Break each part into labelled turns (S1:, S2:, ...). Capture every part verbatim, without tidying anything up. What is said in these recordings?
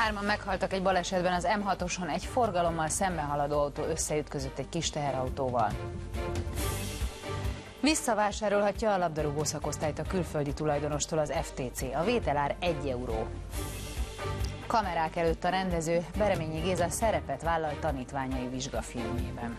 S1: Hárman meghaltak egy balesetben az M hatoson, egy forgalommal szemben haladó autó összeütközött egy kis teherautóval. Visszavásárolhatja a labdarúgó szakosztályt a külföldi tulajdonostól az F T C. A vételár egy euró. Kamerák előtt a rendező, Bereményi Géza szerepet vállal tanítványai vizsgafilmjében.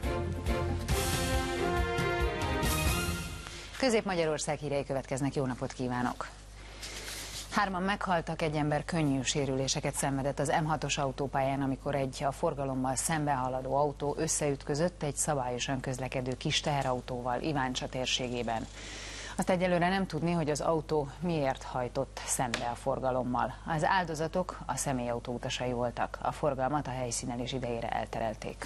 S1: Közép-Magyarország hírei következnek, jó napot kívánok! Hárman meghaltak, egy ember könnyű sérüléseket szenvedett az M hatos autópályán, amikor egy a forgalommal szembe haladó autó összeütközött egy szabályosan közlekedő kis teherautóval Iváncsa térségében. Azt egyelőre nem tudni, hogy az autó miért hajtott szembe a forgalommal. Az áldozatok a személyautó utasai voltak. A forgalmat a helyszínen és idejére elterelték.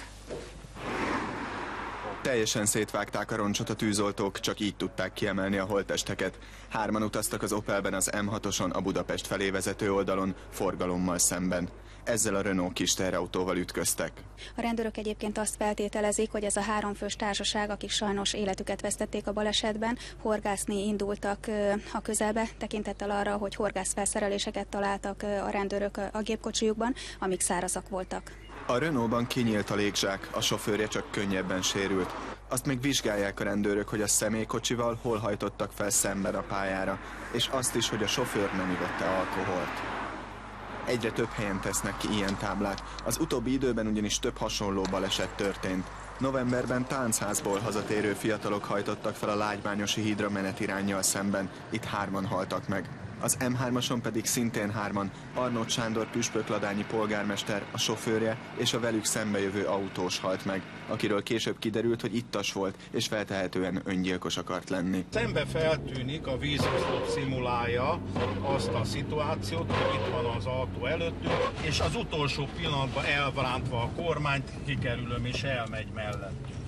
S2: Teljesen szétvágták a roncsot a tűzoltók, csak így tudták kiemelni a holttesteket. Hárman utaztak az Opelben az M hatoson a Budapest felé vezető oldalon, forgalommal szemben. Ezzel a Renault kis teherautóval ütköztek.
S3: A rendőrök egyébként azt feltételezik, hogy ez a háromfős társaság, akik sajnos életüket vesztették a balesetben, horgászni indultak a közelbe, tekintettel arra, hogy horgászfelszereléseket találtak a rendőrök a gépkocsijukban, amik szárazak voltak.
S2: A Renaultban kinyílt a légzsák, a sofőrje csak könnyebben sérült. Azt még vizsgálják a rendőrök, hogy a személykocsival hol hajtottak fel szemben a pályára, és azt is, hogy a sofőr nem ivott-e alkoholt. Egyre több helyen tesznek ki ilyen táblát, az utóbbi időben ugyanis több hasonló baleset történt. Novemberben Táncházból hazatérő fiatalok hajtottak fel a Lágymányosi hídra menetiránnyal szemben, itt hárman haltak meg. Az M hármason pedig szintén hárman, Arnót Sándor püspökladányi polgármester, a sofőrje és a velük szembejövő autós halt meg, akiről később kiderült, hogy ittas volt és feltehetően öngyilkos akart lenni.
S4: Szembe feltűnik, a vízfoszlop szimulálja azt a szituációt, hogy itt van az autó előttünk, és az utolsó pillanatban elbrántva a kormányt, kikerülöm és elmegy mellettünk.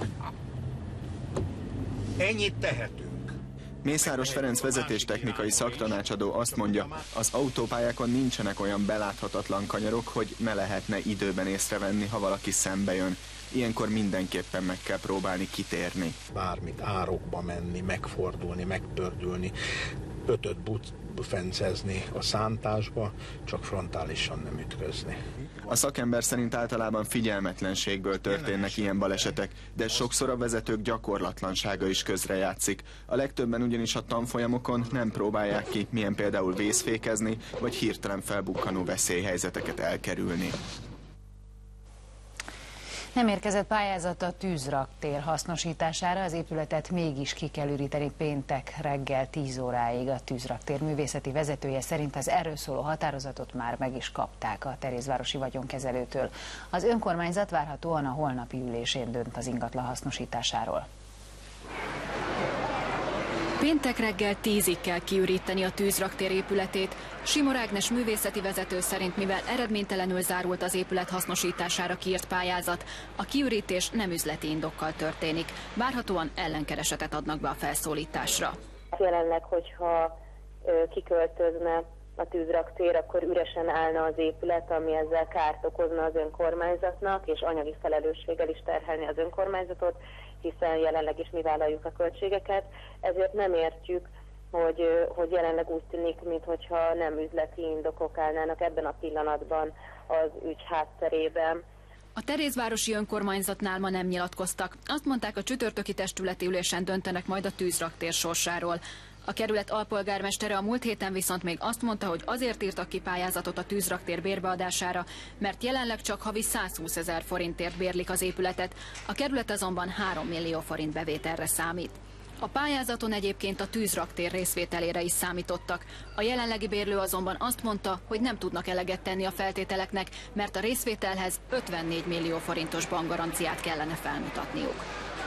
S4: Ennyit tehetünk.
S2: Mészáros Ferenc vezetéstechnikai szaktanácsadó azt mondja, az autópályákon nincsenek olyan beláthatatlan kanyarok, hogy ne lehetne időben észrevenni, ha valaki szembe jön. Ilyenkor mindenképpen meg kell próbálni kitérni.
S4: Bármit árokba menni, megfordulni, megpördülni, ötöt bufencezni a szántásba, csak frontálisan nem ütközni.
S2: A szakember szerint általában figyelmetlenségből történnek ilyen balesetek, de sokszor a vezetők gyakorlatlansága is közrejátszik. A legtöbben ugyanis a tanfolyamokon nem próbálják ki, milyen például vészfékezni, vagy hirtelen felbukkanó veszélyhelyzeteket elkerülni.
S1: Nem érkezett pályázat a tűzraktér hasznosítására, az épületet mégis ki kell üríteni péntek reggel tíz óráig. A tűzraktér művészeti vezetője szerint az erről szóló határozatot már meg is kapták a Terézvárosi vagyonkezelőtől. Az önkormányzat várhatóan a holnapi ülésén dönt az ingatlan hasznosításáról.
S5: Péntek reggel tízig kell kiüríteni a tűzraktér épületét. Simor Ágnes művészeti vezető szerint, mivel eredménytelenül zárult az épület hasznosítására kiírt pályázat, a kiürítés nem üzleti indokkal történik. Várhatóan ellenkeresetet adnak be a felszólításra.
S6: Jelenleg, hogyha kiköltözne a tűzraktér, akkor üresen állna az épület, ami ezzel kárt okozna az önkormányzatnak, és anyagi felelősséggel is terhelni az önkormányzatot, hiszen jelenleg is mi vállaljuk a költségeket, ezért nem értjük, hogy, hogy jelenleg úgy tűnik, mintha nem üzleti indokok állnának ebben a pillanatban az ügy hátterében.
S5: A Terézvárosi önkormányzatnál ma nem nyilatkoztak. Azt mondták, a csütörtöki testületi ülésen döntenek majd a tűzraktér sorsáról. A kerület alpolgármestere a múlt héten viszont még azt mondta, hogy azért írtak ki pályázatot a tűzraktér bérbeadására, mert jelenleg csak havi százhúszezer forintért bérlik az épületet, a kerület azonban három millió forint bevételre számít. A pályázaton egyébként a tűzraktér részvételére is számítottak. A jelenlegi bérlő azonban azt mondta, hogy nem tudnak eleget tenni a feltételeknek, mert a részvételhez ötvennégy millió forintos bankgaranciát kellene felmutatniuk.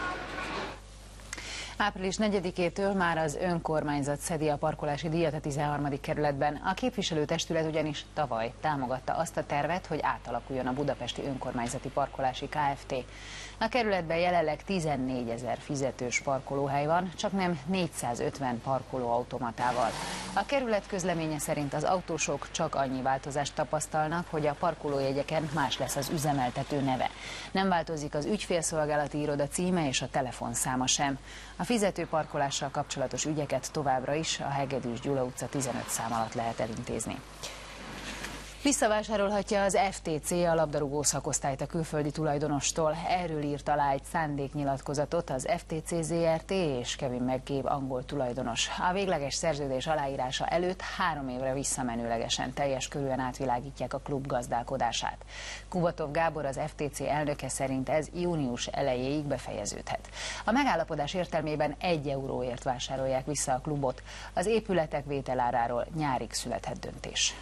S1: április negyedikétől már az önkormányzat szedi a parkolási díjat a tizenharmadik kerületben. A képviselőtestület ugyanis tavaly támogatta azt a tervet, hogy átalakuljon a Budapesti Önkormányzati Parkolási Kft. A kerületben jelenleg tizennégyezer fizetős parkolóhely van, csak nem négyszázötven parkolóautomatával. A kerület közleménye szerint az autósok csak annyi változást tapasztalnak, hogy a parkolójegyeken más lesz az üzemeltető neve. Nem változik az ügyfélszolgálati iroda címe és a telefonszáma sem. A fizető parkolással kapcsolatos ügyeket továbbra is a Hegedűs Gyula utca tizenöt szám alatt lehet elintézni. Visszavásárolhatja az ef té cé a labdarúgó szakosztályt a külföldi tulajdonostól. Erről írt alá egy szándéknyilatkozatot az ef té cé zé er té és Kevin McCabe angol tulajdonos. A végleges szerződés aláírása előtt három évre visszamenőlegesen teljes körűen átvilágítják a klub gazdálkodását. Kubatov Gábor, az ef té cé elnöke szerint ez június elejéig befejeződhet. A megállapodás értelmében egy euróért vásárolják vissza a klubot. Az épületek vételáráról nyárig születhet döntés.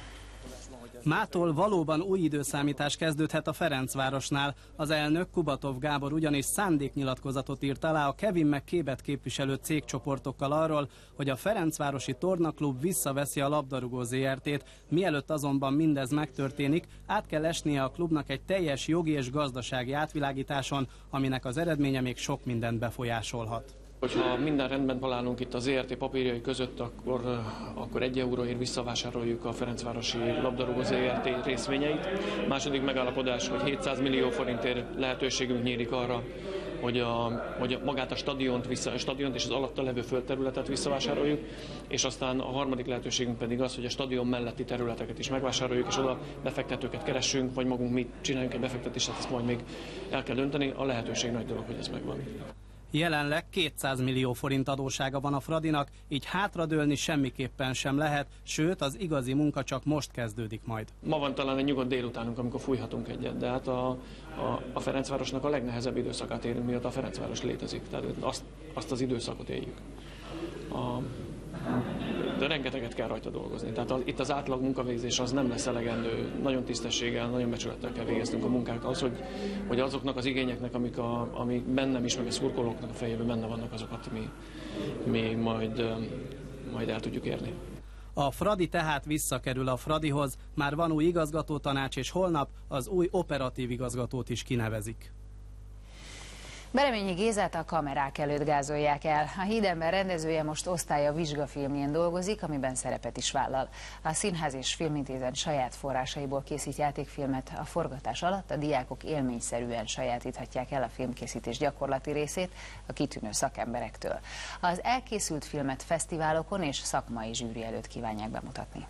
S7: Mától valóban új időszámítás kezdődhet a Ferencvárosnál. Az elnök, Kubatov Gábor ugyanis szándéknyilatkozatot írt alá a Kevin McCabe-et képviselő cégcsoportokkal arról, hogy a Ferencvárosi Tornaklub visszaveszi a labdarúgó zé er té-t. Mielőtt azonban mindez megtörténik, át kell esnie a klubnak egy teljes jogi és gazdasági átvilágításon, aminek az eredménye még sok mindent befolyásolhat.
S8: Hogyha minden rendben találunk itt a zé er té papírjai között, akkor, akkor egy euróért visszavásároljuk a Ferencvárosi labdarúgó zé er té részvényeit. Második megállapodás, hogy hétszáz millió forintért lehetőségünk nyílik arra, hogy, a, hogy magát a stadiont, vissza, a stadiont és az alatta levő földterületet visszavásároljuk, és aztán a harmadik lehetőségünk pedig az, hogy a stadion melletti területeket is megvásároljuk, és oda befektetőket keressünk, vagy magunk mi csináljunk egy befektetést, ezt majd még el kell dönteni. A lehetőség nagy dolog, hogy ez megvan.
S7: Jelenleg kétszáz millió forint adóssága van a Fradinak, így hátradőlni semmiképpen sem lehet, sőt az igazi munka csak most kezdődik majd.
S8: Ma van talán egy nyugodt délutánunk, amikor fújhatunk egyet, de hát a, a, a Ferencvárosnak a legnehezebb időszakát érünk, miatt a Ferencváros létezik, tehát azt, azt az időszakot éljük. A, de rengeteget kell rajta dolgozni. Tehát az, itt az átlag munkavégzés az nem lesz elegendő. Nagyon tisztességgel, nagyon becsülettel kell végeznünk a munkát. Az, hogy, hogy azoknak az igényeknek, amik, a, amik bennem is, meg a szurkolóknak a fejében benne vannak, azokat mi, mi majd, majd el tudjuk érni.
S7: A Fradi tehát visszakerül a Fradihoz, már van új igazgatótanács, és holnap az új operatív igazgatót is kinevezik.
S1: Bereményi Gézát a kamerák előtt gázolják el. A Hídember rendezője most osztálya vizsgafilmjén dolgozik, amiben szerepet is vállal. A Színház és Filmintézet saját forrásaiból készít játékfilmet. A forgatás alatt a diákok élményszerűen sajátíthatják el a filmkészítés gyakorlati részét a kitűnő szakemberektől. Az elkészült filmet fesztiválokon és szakmai zsűri előtt kívánják bemutatni.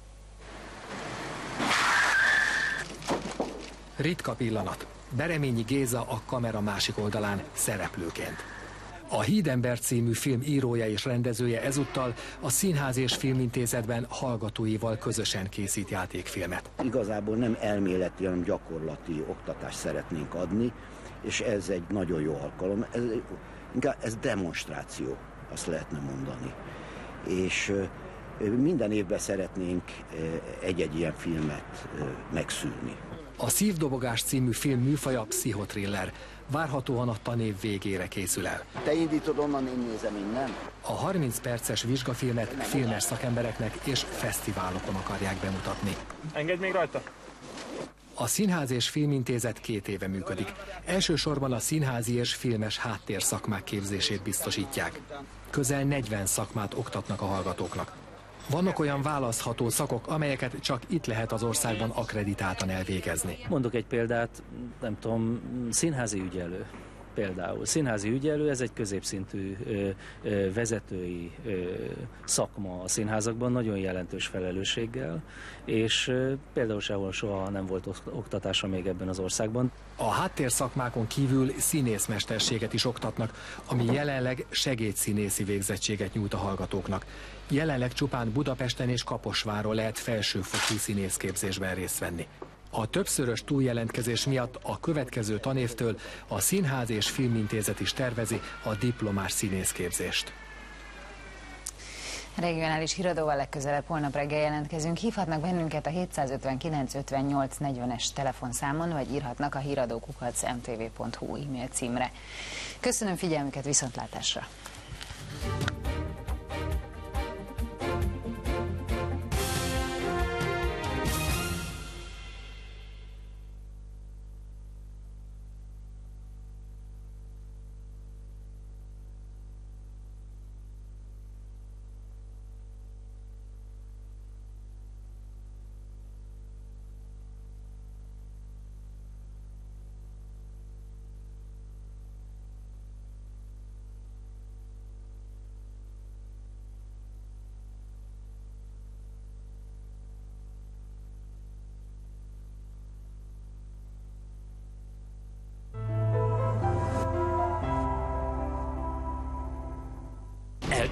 S9: Ritka pillanat. Bereményi Géza a kamera másik oldalán szereplőként. A Hídember című film írója és rendezője ezúttal a Színház és Filmintézetben hallgatóival közösen készít játékfilmet.
S10: Igazából nem elméleti, hanem gyakorlati oktatást szeretnénk adni, és ez egy nagyon jó alkalom. Ez, inkább ez demonstráció, azt lehetne mondani. És minden évben szeretnénk egy-egy ilyen filmet megszűrni.
S9: A Szívdobogás című film műfaja pszichotriller. Várhatóan a tanév végére készül el.
S10: Te indítod onnan, én nézem innen.
S9: A harminc perces vizsgafilmet filmes szakembereknek és fesztiválokon akarják bemutatni.
S11: Engedj még rajta!
S9: A Színház és Filmintézet két éve működik. Elsősorban a színházi és filmes háttérszakmák képzését biztosítják. Közel negyven szakmát oktatnak a hallgatóknak. Vannak olyan választható szakok, amelyeket csak itt lehet az országban akkreditáltan elvégezni.
S12: Mondok egy példát, nem tudom, színházi ügyelő. Például színházi ügyelő, ez egy középszintű ö, ö, vezetői ö, szakma a színházakban, nagyon jelentős felelősséggel, és ö, például sehol soha nem volt oktatása még ebben az országban.
S9: A háttérszakmákon kívül színészmesterséget is oktatnak, ami jelenleg segédszínészi végzettséget nyújt a hallgatóknak. Jelenleg csupán Budapesten és Kaposváron lehet felsőfokú színészképzésben részt venni. A többszörös túljelentkezés miatt a következő tanévtől a Színház és Filmintézet is tervezi a diplomás színészképzést.
S1: Regionális híradóval legközelebb holnap reggel jelentkezünk. Hívhatnak bennünket a hétszázötvenkilenc ötvennyolc negyvenes telefonszámon, vagy írhatnak a híradó kukac em té vé pont hu e-mail címre. Köszönöm figyelmüket, viszontlátásra!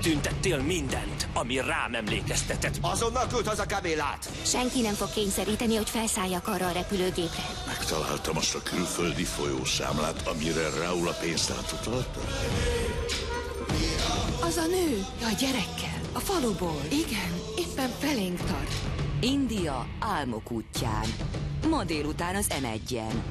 S11: Eltüntettél mindent, ami rám emlékeztetett.
S13: Azonnal küld haza Kamélát!
S14: Senki nem fog kényszeríteni, hogy felszálljak arra a repülőgépre.
S15: Megtaláltam azt a külföldi folyószámlát, amire Raúl a pénzt átutaladta.
S16: Az a nő, a gyerekkel, a faluból. Igen, éppen felénk tart.
S17: India álmok útján. Ma délután az em egyen.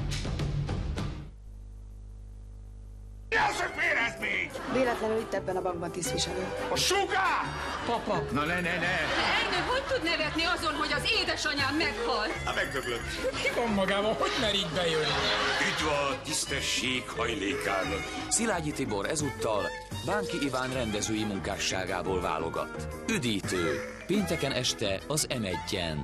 S13: Mi az, hogy férezmény?
S18: Véletlenül itt ebben a bankban tisztviselő.
S13: A sugár!
S19: Papa! Na ne, ne, ne!
S20: Ernő, hogy tud nevetni azon, hogy az édesanyám meghalt?
S13: Hát megdöglött.
S19: Ki van magában? Hogy mer így bejönni?
S15: Üdv a tisztesség hajlékának.
S21: Szilágyi Tibor ezúttal Bánki Iván rendezői munkásságából válogat. Üdítő. Pénteken este az em egyen.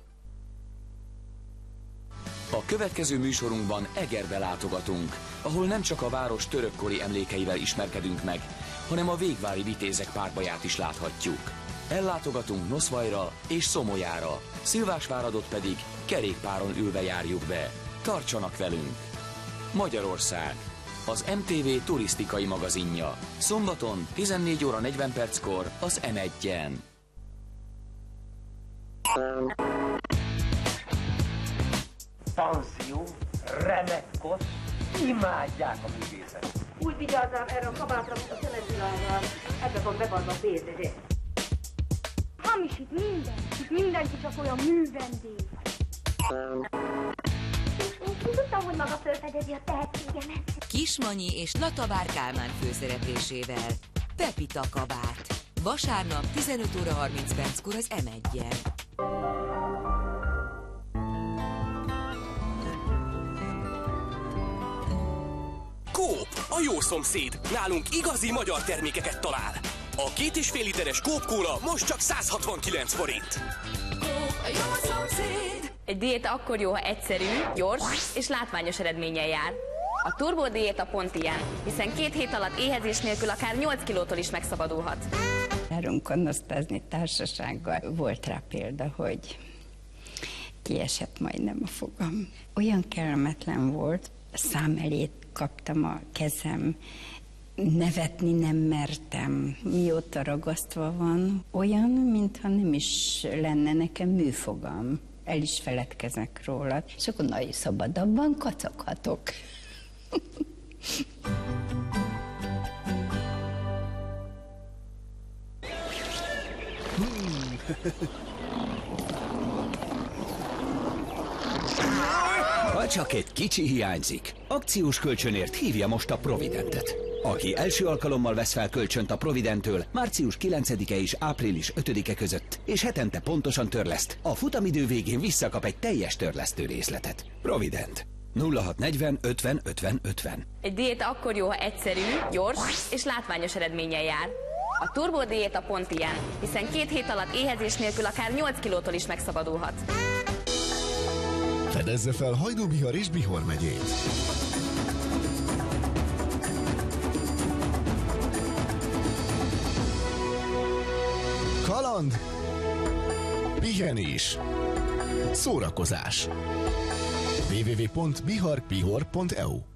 S21: A következő műsorunkban Egerbe látogatunk, ahol nem csak a város törökkori emlékeivel ismerkedünk meg, hanem a végvári vitézek párbaját is láthatjuk. Ellátogatunk Noszvajra és Szomolyára, Szilvásváradot pedig kerékpáron ülve járjuk be. Tartsanak velünk! Magyarország, az em té vé turisztikai magazinja. Szombaton tizennégy óra negyven perckor az em egyen.
S22: Panzió, remek kosz, imádják a művészet.
S23: Úgy vigyázzál erre a kabátra, mint a szemezilányán. Ebbe van bevarva a bérdege.
S24: Hamisít minden, és mindenki csak olyan művendég. Én tudtam, hogy maga felfedezi a tehetségemet.
S17: Kismanyi és Latavár Kálmán főszereplésével. Pepita kabát. Vasárnap tizenöt óra harminc perckor az em egyen.
S11: Coop, a jó szomszéd. Nálunk igazi magyar termékeket talál. A két és fél literes Coop Cola most csak száz hatvankilenc forint.
S16: Coop, a jó szomszéd.
S25: Egy diéta akkor jó, ha egyszerű, gyors és látványos eredménnyel jár. A Turbo diéta pont ilyen, hiszen két hét alatt éhezés nélkül akár nyolc kilótól is megszabadulhat.
S26: Járunk kanosztázni társasággal. Volt rá példa, hogy kiesett majdnem a fogam. Olyan kellemetlen volt, a szám elé kaptam a kezem, nevetni nem mertem. Mióta ragasztva van, olyan, mintha nem is lenne nekem műfogam. El is feledkezek róla, és akkor nagyon szabadabban kacaghatok.
S27: Ha csak egy kicsi hiányzik, akciós kölcsönért hívja most a Providentet. Aki első alkalommal vesz fel kölcsönt a Providenttől március kilencedike és április ötödike között, és hetente pontosan törleszt, a futamidő végén visszakap egy teljes törlesztő részletet. Provident. nulla hat negyven ötven ötven ötven.
S25: Egy diéta akkor jó, ha egyszerű, gyors és látványos eredménnyel jár. A Turbo diéta pont ilyen, hiszen két hét alatt éhezés nélkül akár nyolc kilótól is megszabadulhat.
S28: Fedezze fel Hajdú-Bihar és Bihor megyét. Kaland, pihenés, szórakozás. double-u double-u double-u pont bihar pihor pont e u